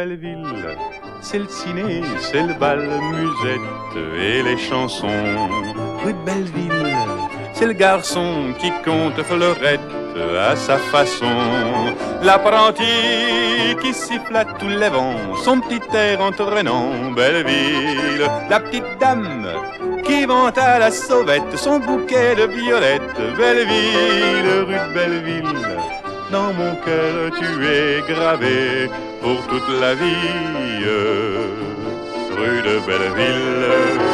Belleville, c'est le ciné, c'est le bal, musette et les chansons. Rue de Belleville, c'est le garçon qui compte fleurette à sa façon. L'apprenti qui siffle à tous les vents son petit air entraînant. Belleville, la petite dame qui vante à la sauvette son bouquet de violettes. Belleville, rue de Belleville, dans mon cœur tu es gravé pour toute la vie. Rue de Belleville.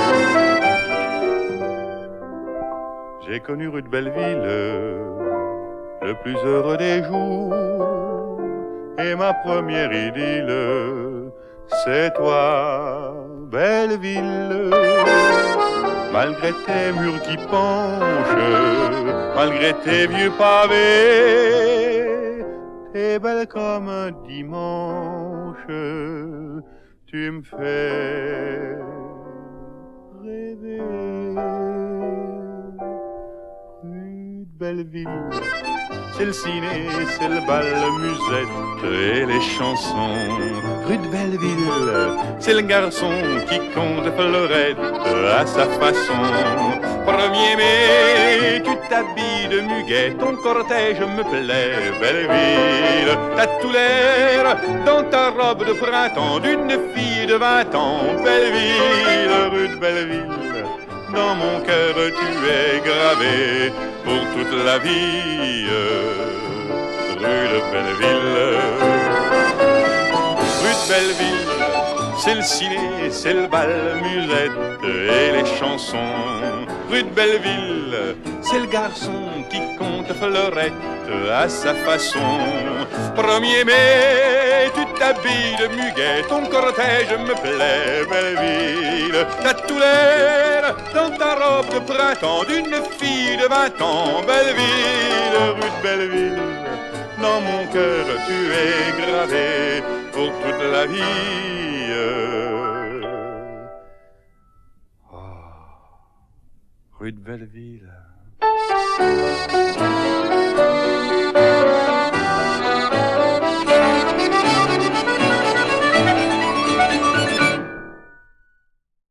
J'ai connu rue de Belleville le plus heureux des jours, et ma première idylle, c'est toi, Belleville. Malgré tes murs qui penchent, malgré tes vieux pavés, t'es belle comme un dimanche, tu me fais rêver. Rue de Belleville, c'est le ciné, c'est le bal, musette et les chansons. Rue de Belleville, c'est le garçon qui compte fleurette à sa façon. 1er mai, tu t'habilles de muguet, ton cortège me plaît. Belleville, t'as tout l'air dans ta robe de printemps d'une fille de 20 ans. Belleville, rue de Belleville, dans mon cœur tu es gravé pour toute la vie. Rue de Belleville. Rue de Belleville, c'est le ciné, c'est le bal, musette et les chansons. Rue de Belleville, c'est le garçon qui compte fleurette à sa façon. 1er mai, tu t'habilles de muguet, ton cortège me plaît. Belleville, t'as tout l'air dans ta robe de printemps d'une fille de 20 ans. Belleville, rue de Belleville, dans mon cœur tu es gravé pour toute la vie. Rue de Belleville.